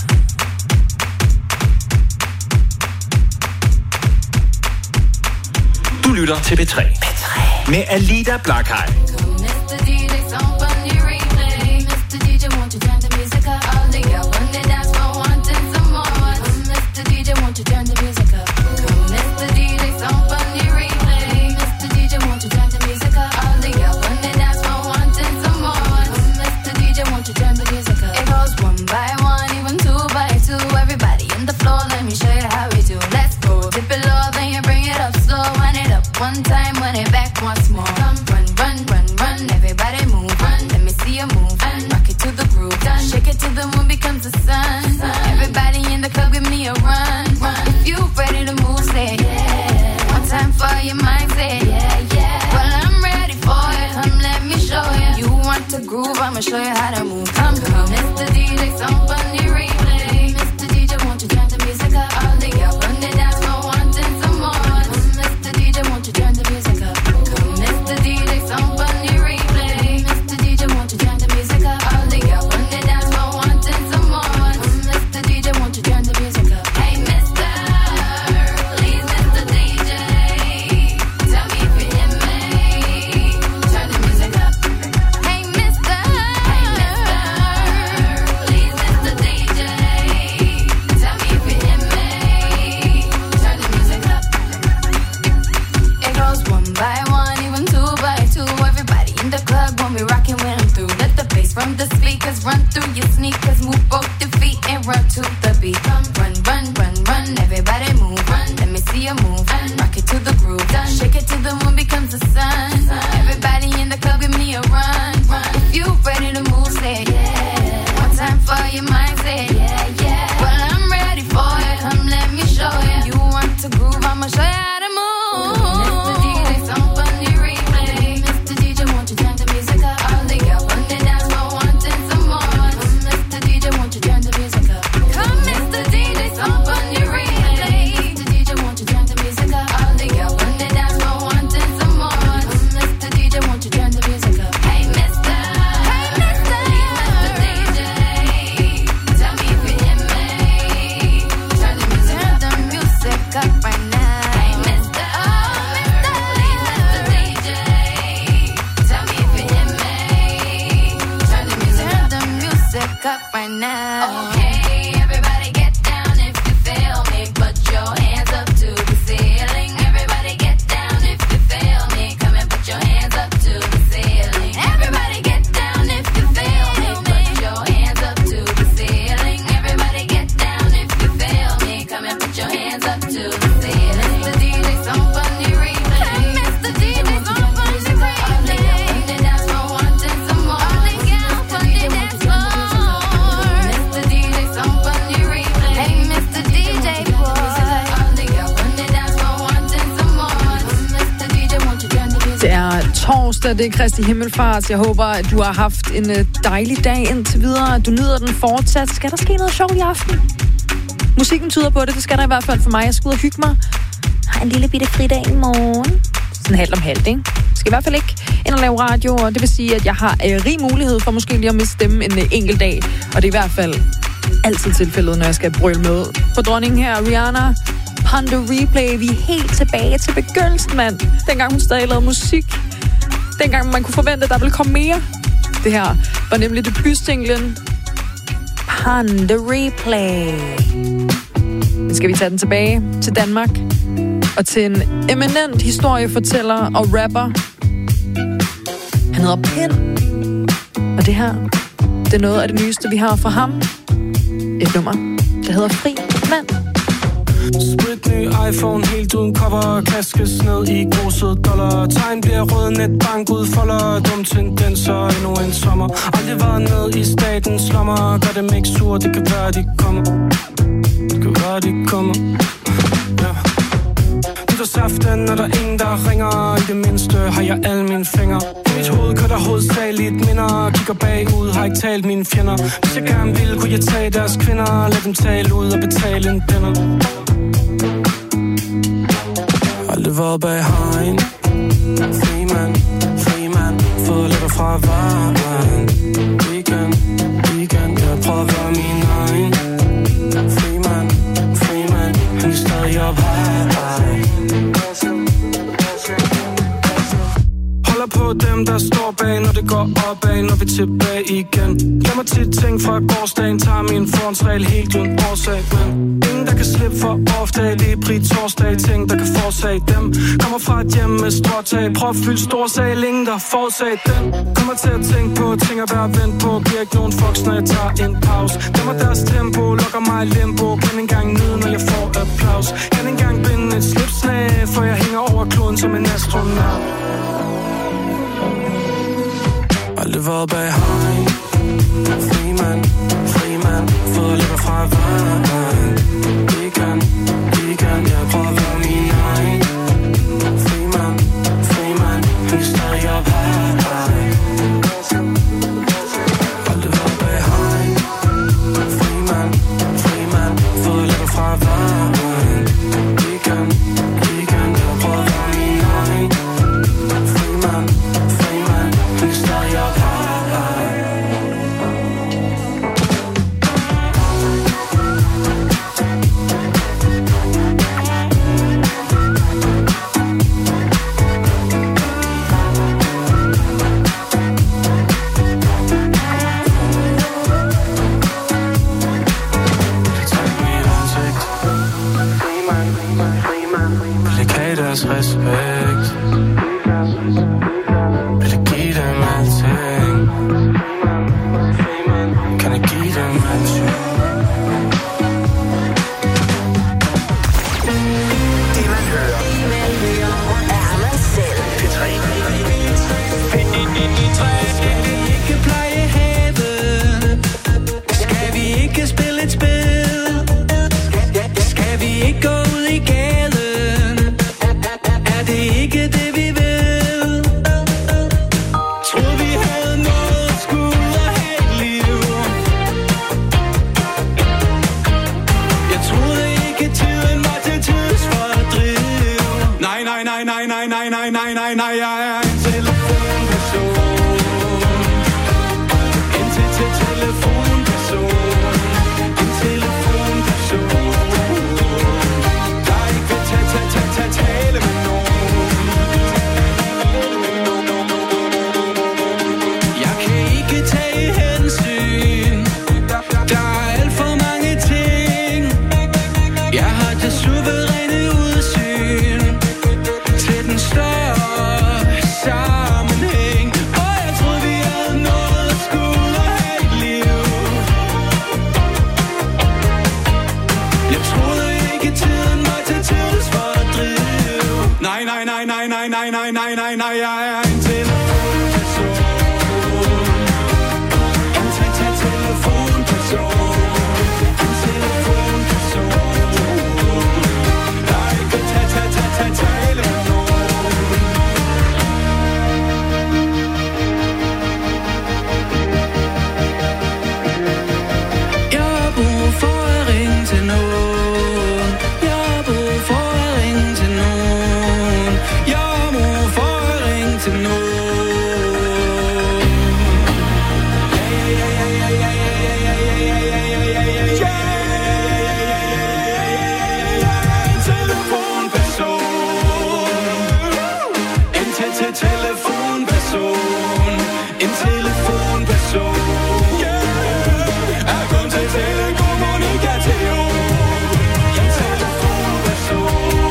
Du lytter til P tre. P tre. Med Alida Blakhaj. mister D J, somebody replay. mister D J, won't you turn the music up? All the girls on the dance floor wanting some more. mister D J, won't you turn the music up? mister D J, somebody replay. mister D J, won't you turn the music up? All the girls on the dance floor wanting some more. mister D J, won't you turn the music up? It goes one by one, even two by two. Everybody in the floor, let me show you how we do. Let's go. Dip it low, then you bring it up slow. Wind it up one time, wind it back once more. Come run, run, run, run. Everybody move, run. Let me see you move. And rock it to the groove. Done. Shake it till the moon becomes the sun. Everybody in the club, give me a run. run. If you ready to move, say yeah. One time for your mind, say yeah, yeah. Well, I'm ready for it. Come, let me show you. You want to groove? I'ma show you how to move. Come, come, mister D J, somebody replay. mister D J, won't you turn the music up? All the girls on the dance floor wanting some more. mister D J, won't you turn the music up? mister D J, somebody replay. mister D J, won't you turn the music up? All the girls on the dance floor wanting some more. mister D J, won't you turn the music up? Hey, mister, please, mister D J, tell me if you hear me. Turn the music up. Hey, mister, hey, mister, sneakers, move both your feet and run to the beat. Run, run, run, run, run, everybody move. Run, let me see you move. Rock it to the groove. Shake it till the moon becomes the sun. Everybody in the club, give me a run. If you ready to move, say yeah. One time for your mind, say yeah, yeah. Well, I'm ready for it. Come, let me show you. You want to groove, I'ma show you how to move. Mister D J, some funny replay. Mister D J, won't you turn the music up? All the girls on the dance floor wanting some more. Mister D J, won't you turn the music up? Come, Mister D J, some funny replay. Mister D J, won't you turn the music up? All the girls on the dance floor wanting some more. Mister D J, won't you turn the music up? Hey, Mister, hey, Mister, Mister D J, tell me if you hear me. Turn the music, turn the music up right now. Hey, Mister, oh, Mister, Mister D J, tell me if you hear me. Turn the music, turn the music up right now. Okay, everybody get down if you feel me. Put your hands up to the ceiling. Everybody get down if you feel me. Come and put your hands up to the ceiling. Everybody get down if you feel me. Put your hands up to the ceiling. Everybody get down if you feel me. Come and put your hands up to the ceiling. Mister D J, some funny replay. Mister D J, some funny replay. All the girls on the dance floor wanting some more. All the girls on the dance floor. Mister D J, some funny replay. Hey, Mister D J boy. All the girls on the dance floor wanting some more. Mister D J, won't you turn the music? Det er torsdag, det er Kristi Himmelfart. Jeg håber, at du har haft en øh, dejlig dag indtil videre. Du nyder den fortsat. Skal der ske noget sjovt i aften? Musikken tyder på det. Det skal der i hvert fald for mig. Jeg skal ud og hygge mig. Jeg har en lille bitte fridag i morgen. Sådan halvt om halvt, ikke? Jeg skal i hvert fald ikke ind og lave radio, og det vil sige, at jeg har øh, rig mulighed for måske lige at miste stemmen en øh, enkelt dag. Og det er i hvert fald altid tilfældet, når jeg skal brøle med. På dronningen her, Rihanna, Ponder Replay. Vi er helt tilbage til begyndelsen, mand. Dengang hun stadig lavede musik. Dengang man kunne forvente, at der ville komme mere. Det her var nemlig debutsinglen Ponder Replay. Nu skal vi tage den tilbage til Danmark og til en eminent historiefortæller og rapper. Han hedder Pind. Og det her, det er noget af det nyeste, vi har fra ham. Et nummer, der hedder Fri Mand. Spritny iPhone, helt uden cover. Kaskes ned i gruset dollar. Tegn bliver rød, netbank udfolder. Dum tendenser, endnu en sommer. Aldrig været ned i statens lommer. Gør dem ikke sur, det kan være, de kommer. Det kan være, de kommer. Ja. Nytårsaften, når der er ingen, der ringer. I det mindste har jeg alle mine fingre. I mit hoved kører der hovedsageligt minder. Kigger bagud, har ikke talt mine fjender. Hvis jeg gerne ville, kunne jeg tage deres kvinder. Lad dem tale ud og betale en dinner. Aldrig været bag hegn. Fri mand, fri mand. Fået lidt fra vejen. Weekend, weekend. Jeg prøver at være min egen. Fri mand, fri mand. Han er stadig op her. Holder på dem, der står bag, når det går opad, når vi er tilbage igen. Glemmer tit ting fra gårdsdagen, tager min forhåndsregel helt uden årsag. Men ingen, der kan slippe for ofte, det er pri torsdag, ting, der kan forårsage dem. Kommer fra et hjem med stråtag, prøv at fylde stor sag, ingen, der forårsag dem. Kommer til at tænke på ting at være vendt på, bliver ikke nogen fox, når jeg tager en pause. Glemmer deres tempo, lukker mig i limbo, kan engang nyde, når jeg får applaus. Kan engang binde et slipsnag, for jeg hænger over kloden som en astronaut. Aldrig været bag hegn. Fri mand, fri mand. Fået lidt fra vejen. Weekend, weekend. Jeg prøver at være min egen. Fri mand, fri mand. Han er stadig op her. Aldrig været bag hegn. Fri mand, fri mand. Fået lidt fra vejen. Weekend, weekend. Jeg prøver at være min egen. Fri mand, fri mand. Han er stadig op her. Respekt. Vil jeg give dem alting? Kan jeg give dem ikke spille et spil? Skal vi ikke gå ud i gaden? Er det ikke det, vi vil? Troede vi havde noget at skulle have et liv. Jeg troede ikke tiden var til tidsfordriv. Nej, nej, nej, nej, nej, nej, nej, nej, nej, nej, jeg er en telefonperson. En til til telefonperson. En telefonperson. Der ikke vil tage, tage, tage, tage, tale med nogen. Jeg kan ikke tage hensyn. Der er alt for mange ting. Jeg har det suveræne udsyn til den større sammenhæng. Og jeg troede vi havde noget at skulle have et liv. Jeg troede ikke tiden var til tidsfordriv. Nej, nej, nej, nej, nej, nej, nej, nej, nej, nej, jeg er en telefonperson. En til til telefonperson. En telefonperson. Der ikke vil tage, tage, tage, tage, tale med nogen. Jeg har brug for at ringe til nogen. Jeg har brug for at ringe til nogen. Jeg har brug for at ringe til nogen. Ja, ja, ja, ja, ja, ja, ja, ja, ja, ja, ja, ja, ja, ja. En telefonperson. En til til telefonperson. En telefonperson. Er kun til telekommunikation. En telefonperson.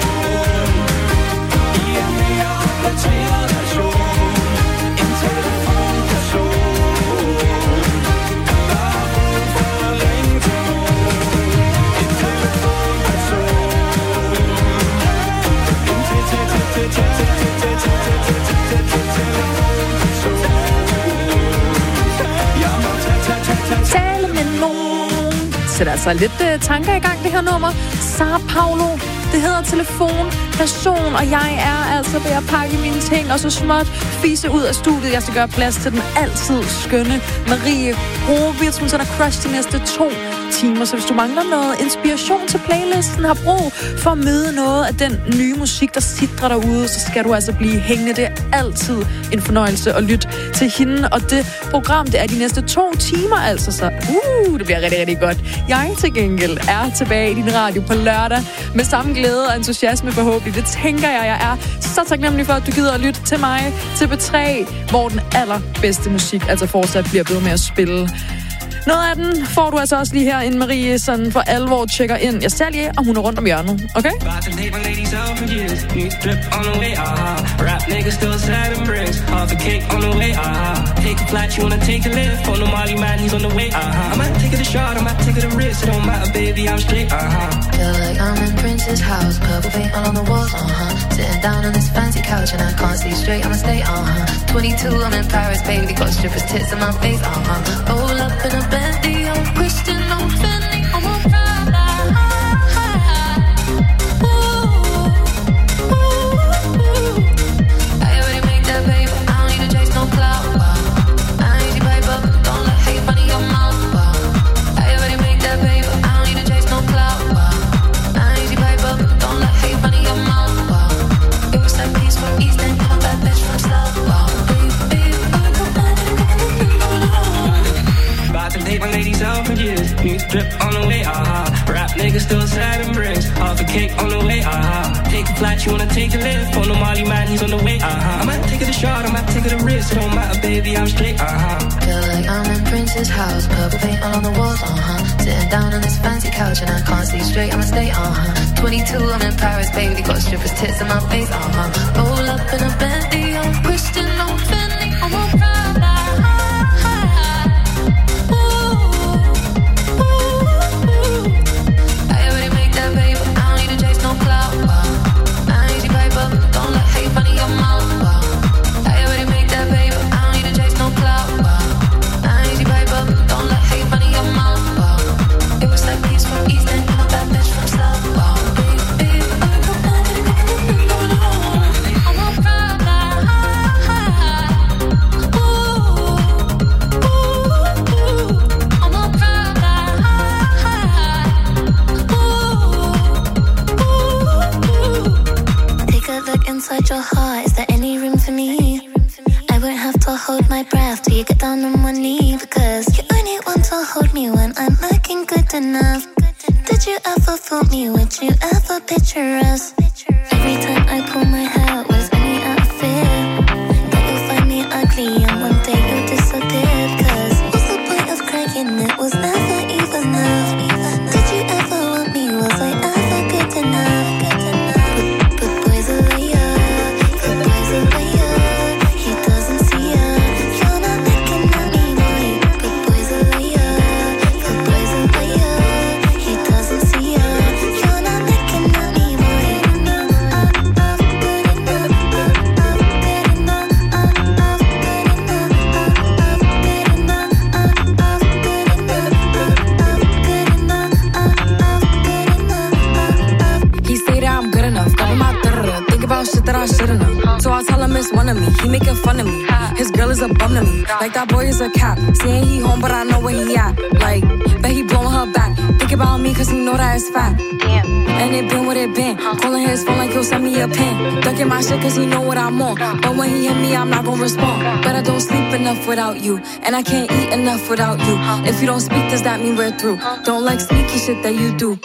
I en mere opdateret version. En telefonperson. Der har brug for at ringe til nogen. En telefonperson. En til til til til til til til til til til til til telefonperson. Jeg må tage, tage, tage, tage, tage. Tale med nogen. Sætter altså lidt uh, tanker i gang, det her nummer. Sara Paulo, det hedder telefon, person, og jeg er altså ved at pakke mine ting, og så småt fise ud af studiet. Jeg skal gøre plads til den altid skønne Marie Rovitz. Hun sætter crush de næste to timer, så hvis du mangler noget inspiration til playlisten, har brug for at møde noget af den nye musik, der sidder derude, så skal du altså blive hængende. Det er altid en fornøjelse at lytte til hende, og det program, det er de næste to timer, altså, så uh, det bliver rigtig, rigtig godt. Jeg til gengæld er tilbage i din radio på lørdag med samme glæde og entusiasme forhåbentlig. Det tænker jeg, jeg er så taknemmelig for, at du gider at lytte til mig til B tre, hvor den allerbedste musik altså fortsat bliver ved med at spille. Noget af den får du altså også lige her, inden Marie sådan for alvor tjekker ind. Jeg ser lige, om hun er rundt om hjørnet, okay? Feel like I'm in Prince's house, purple paint all on the walls, uh-huh. Sitting down on this fancy couch and I can't see straight, I'ma stay, uh-huh. twenty-two, I'm in Paris, baby, got strippers' tits in my face, uh-huh. Roll up in a Bentley, I'm Christian, I'm Fendi, I'm a Prada. Ooh, ooh, ooh. I already made that paper, I don't need to chase no clout, wow. I ain't your paper, don't let hate run in your mouth, wow. I already made that paper, I don't need to chase no clout, wow. I ain't your paper, don't let hate run in your mouth, wow. It was that piece from East End, I'm that bitch from South, wow. My ladies out for years, new drip on the way, uh-huh. Rap niggas still sad and bricks, half a cake on the way, uh-huh. Take a flight, you wanna take a lift, on the Molly man, he's on the way, uh-huh. I might take it a shot, I might take it a risk, it don't matter, baby, I'm straight, uh-huh. Feel like I'm in Prince's house, purple paint all on the walls, uh-huh. Sitting down on this fancy couch and I can't see straight, I'ma stay, uh-huh. twenty-two, I'm in Paris, baby, got strippers' tits in my face, uh-huh. Roll up in a Bentley, I'm Christian, I'm Fendi, I'm a Prada. hold my breath till you get down on one knee. Because you only want to hold me when I'm looking good enough. Did you ever fool me? Would you ever picture us? Every time I pull my hair out was only out of fear that you'll find me ugly and one day you'll disappear. Cause what's the point of crying? It was never even enough. Did you ever want me? Was I ever good enough? But, but boys are liar, but boys are liar. He doesn't see ya. You're not looking at me, boy. But boys are liar, but boys are liar. He doesn't see ya. You're not looking at me, boy. He say that I'm good enough, got my da-da-da. Think about shit that I should've known. So I tell him it's one of me, he making fun of me. His girl is a bum to me, like that boy is a cap. Saying he home, but I know where he at. Like, bet he blowing her back. Think about me, cause he know that it's fat. Damn. And it been what it been. Calling his phone like he'll send me a pin. Ducking my shit cause he know what I'm on. But when he hit me, I'm not gonna respond. But I don't sleep enough without you, and I can't eat enough without you. If you don't speak, does that mean we're through? Don't like sneaky shit that you do.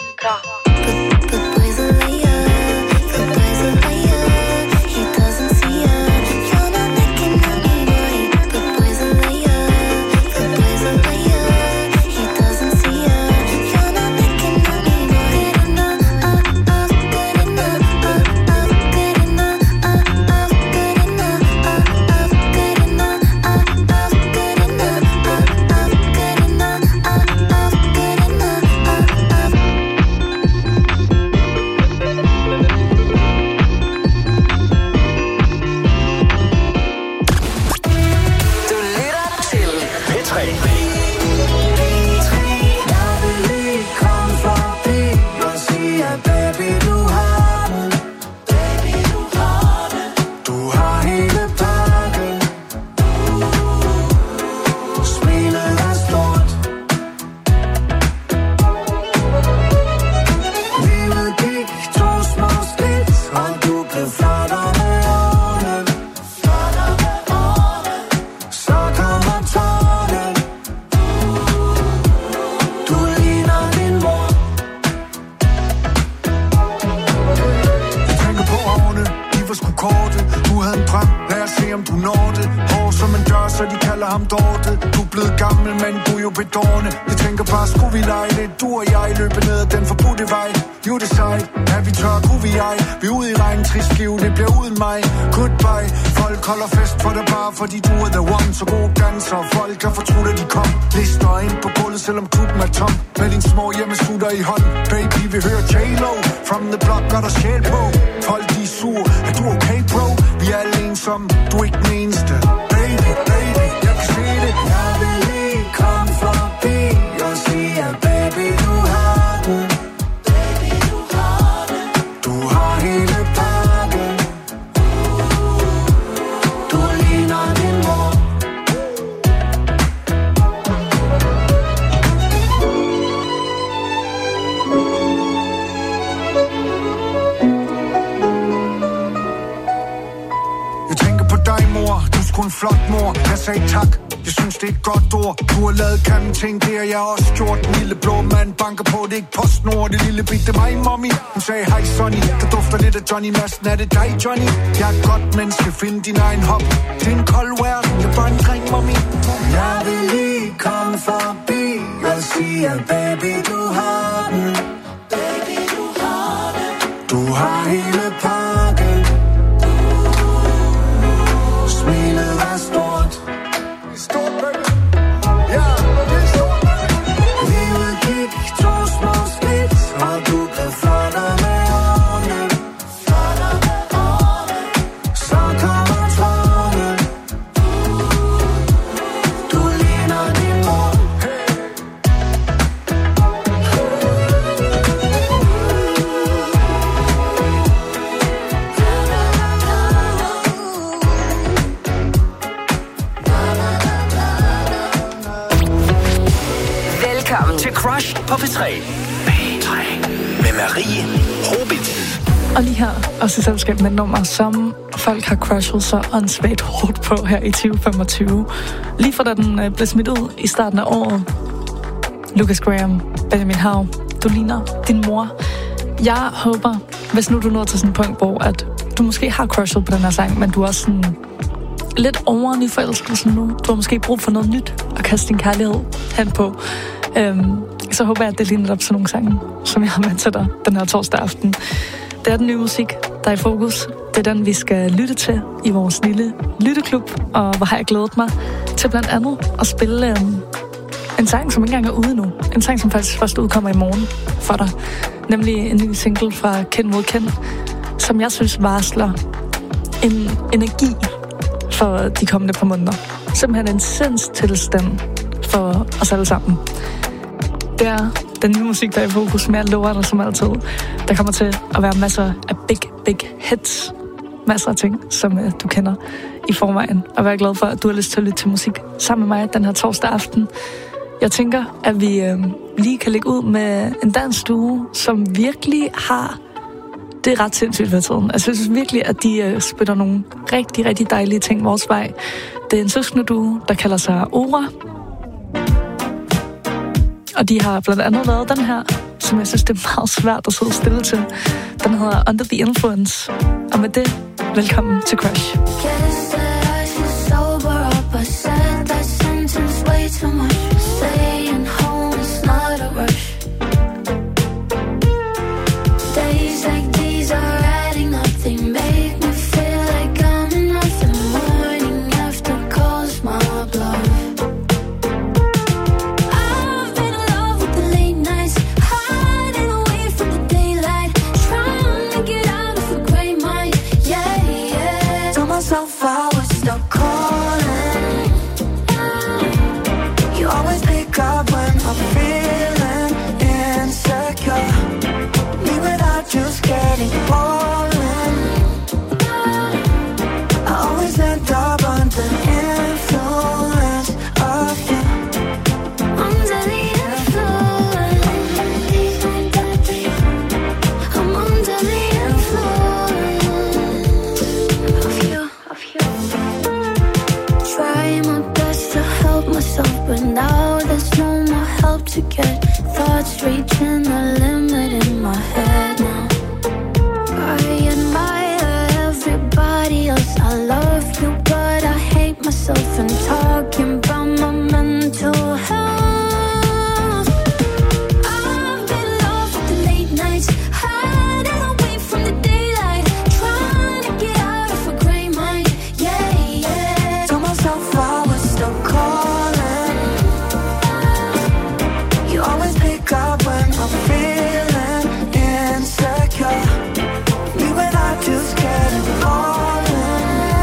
Fordi du er the one, så god danser. Folk er fortrudt, at de kom. Lister ind på gulvet, selvom klubben er tom. Med din små hjemmesutter i hånd. Baby, vi hører J-Lo. From the block, gør der sjæl på. Folk, de er sur. Er du okay, bro? Vi er alle ensomme. Du er ikke den eneste. Baby, baby, jeg kan se det. Jeg vil lige komme forbi og sige, at baby, du har den. Baby, du har den. Du har hele pakken. Du ligner din mor. Jeg tænker på dig, mor. Du er sgu en flot mor. Jeg sagde tak. Jeg synes, det er et godt ord. Du har lavet grimme ting, det har jeg også gjort. Den lille blå mand banker på, det er ikke PostNord. Det lille bit, det er mig, mommy. Hun sagde, hej Sonny, der dufter lidt af Johnny Madsen. Er det dig, Johnny? Jeg er et godt menneske, find din egen hop. Det er en kold verden, jeg er bare en dreng, mommy. Jeg vil lige komme forbi og sige, at baby, du har den. Baby, du har den. Du har hele pakken. Smilet er stort. Stort, baby. Ja, det er stort, baby. Livet gik to små skridt, og du blev flottere med årene. Flottere med årene. Så kommer tårne. Du ligner din mor. Velkommen til Crush på P tre. P tre. med Marie Hobit. Og lige her, også i selskab med et nummer, som folk har crushet så åndssvagt hårdt på her i tyve femogtyve. Lige fra da den øh, blev smidt ud i starten af året. Lucas Graham, Benjamin Hav, du ligner din mor. Jeg håber, hvis nu du når til sådan en punkt, hvor at du måske har crushet på den her sang, men du er også sådan lidt over i forelskelsen nu. Du har måske brug for noget nyt at kaste din kærlighed hen på. Øhm, så håber jeg, at det er lige netop sådan nogle sange, som jeg har med til dig den her torsdag aften. Det er den nye musik, der er i fokus. Det er den, vi skal lytte til i vores lille lytteklub. Og hvor har jeg glædet mig til blandt andet at spille øhm, en sang, som ikke engang er ude nu. En sang, som faktisk først udkommer i morgen for dig. Nemlig en ny single fra Ken mod Ken, som jeg synes varsler en energi for de kommende par måneder. Simpelthen en sindstilstand for os alle sammen. Det er den nye musik, der er i fokus, men jeg lover dig som altid. Der kommer til at være masser af big, big hits. Masser af ting, som uh, du kender i forvejen. Og jeg er glad for, at du har lyst til at lytte til musik sammen med mig den her torsdag aften. Jeg tænker, at vi øh, lige kan lægge ud med en dansk duo, som virkelig har det ret sindssygt ved tiden. Altså, jeg synes virkelig, at de øh, spiller nogle rigtig, rigtig dejlige ting vores vej. Det er en søskende duo, der kalder sig Ora. Og de har blandt andet lavet den her, som jeg synes, det er meget svært at sidde stille til. Den hedder Under the Influence. Og med det, velkommen til Crush. Staying home is not a rush. Days like these are adding up. They make me feel like I'm enough. The morning after calls my bluff. I've been in love with the late nights, hiding away from the daylight, trying to get out of a gray mind. Yeah, yeah. Told myself I was stuck calling. You always pick up when I'm feeling insecure. Me without just getting boring. I always end up under influence of you. Under the influence. I'm under the influence of you, of you. Try my best to help myself, but now there's no more help to get. Thoughts reaching the limit in my head now. I admire everybody else. I love you, but I hate myself. And talking about my mental health. I've been in love with the late nights, hiding away from the daylight, trying to get out of a gray mind. Yeah, yeah. Told myself I was still calling. You always pick up when I'm feeling insecure. Me without just getting boring.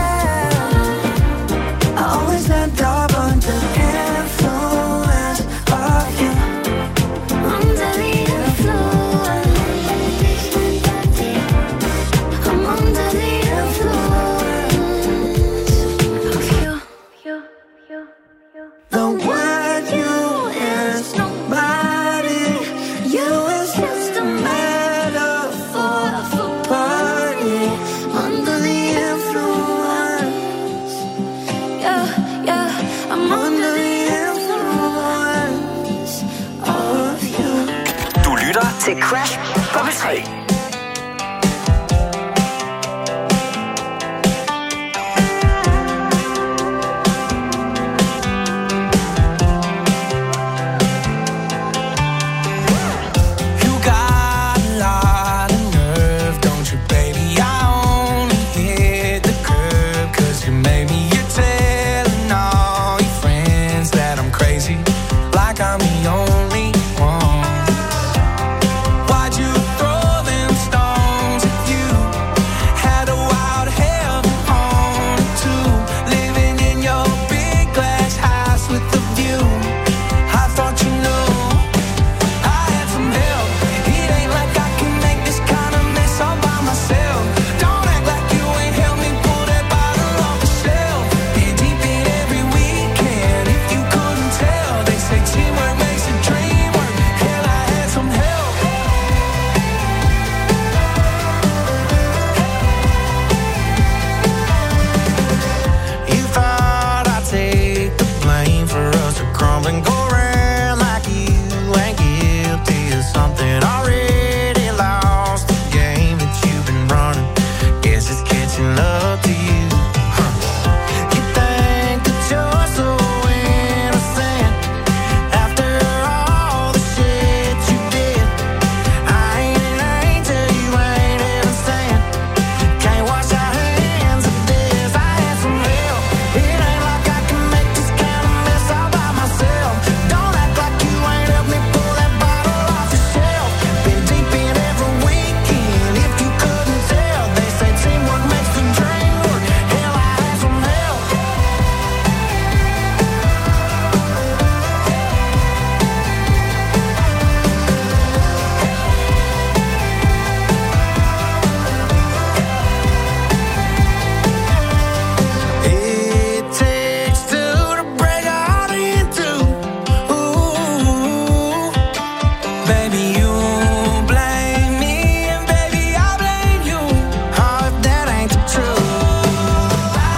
I always end up under influence of you. Under the influence. I'm under the influence of you, you, you, you. The word you is nobody. You is just a metaphor for party. Under the influence. Yeah, yeah. I'm under the influence of you. Du lytter til Crash på P tre.